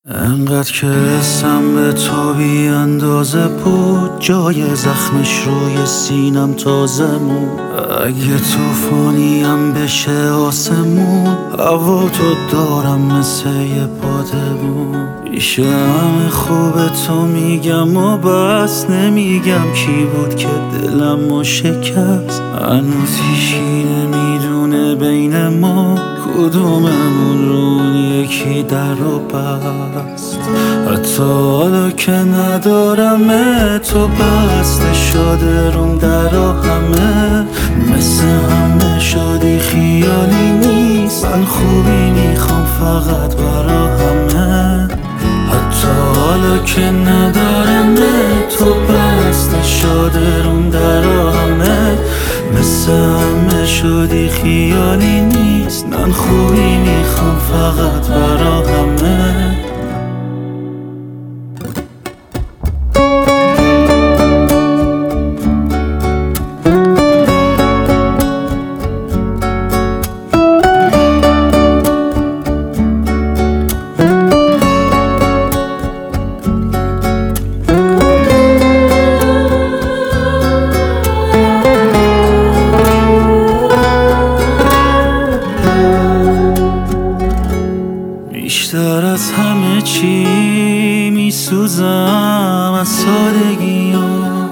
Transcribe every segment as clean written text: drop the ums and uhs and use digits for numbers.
انقدر که اسم به تو بی اندازه بود، جای زخمش روی سینم تازه مون. اگه توفانیم بشه آسمون، هوا تو دارم مثل یه بادمون. پیش همه خوب تو میگم و بس نمیگم کی بود که دلمو شکست. هنوز هیچی نمیدونه بین ما کدوممون رو اون یکی در رو بست. حتی حالا که ندارم تو بسته شده روم درا همه مثل همه شادی خیالی نیست. من خوبی میخوام فقط برا همه. حتی حالا که ندارم تو بسته شده روم درا همه مثل همه شادی خیالی نیست. من خوبی میخوام فقط برا همه. بیشتر از همه چی میسوزم از سادگی ها،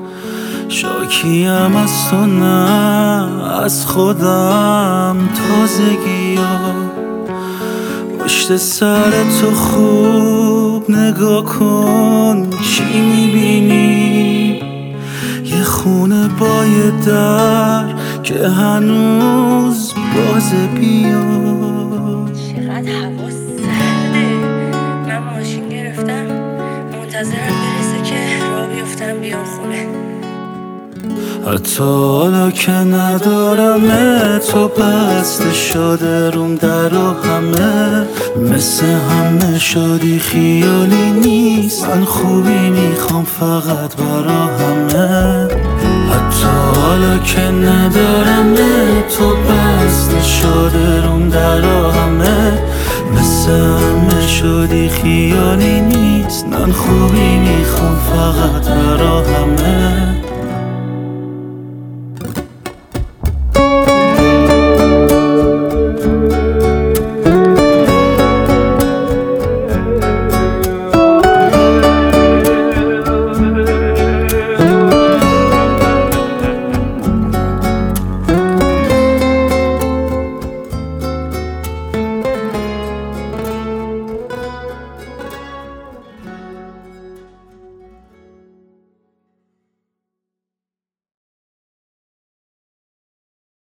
شاکیم از تو نه از خودم تازگی ها. پشت سر تو خوب نگاه کن چی میبینی؟ یه خونه با یه در که هنوز بازه بیاد. چقدر هوا سرده. من ماشین گرفتم منتظرم برسه که راه بیفتم بیام خونه. حتی حالا که ندارم تو بسته شده روم درا همه مثل همه شادی خیالی نیست. من خوبی میخوام فقط برا همه. حتی حالا که ندارم تو بسته شده روم درا همه مثل همه شادی خیالی نیست. من خوبی میخوام فقط برا همه.